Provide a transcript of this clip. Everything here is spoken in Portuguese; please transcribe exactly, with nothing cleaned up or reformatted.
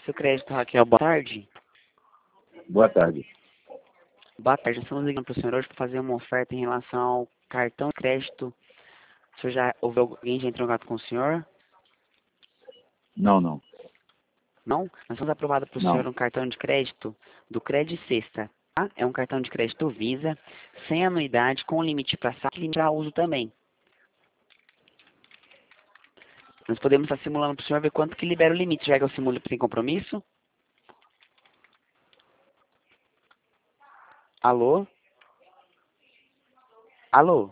Seu crédito, Raquel, boa tarde. Boa tarde. Boa tarde, estamos ligando para o senhor hoje para fazer uma oferta em relação ao cartão de crédito. O senhor já ouviu alguém já entrou em contato com o senhor? Não, não. Não? Nós temos aprovado para o Não. senhor um cartão de crédito do Credit Sexta. Tá? É um cartão de crédito Visa, sem anuidade, com limite para saque e limite para uso também. Nós podemos estar simulando para o senhor ver quanto que libera o limite, já que eu simulo sem compromisso. Alô? Alô?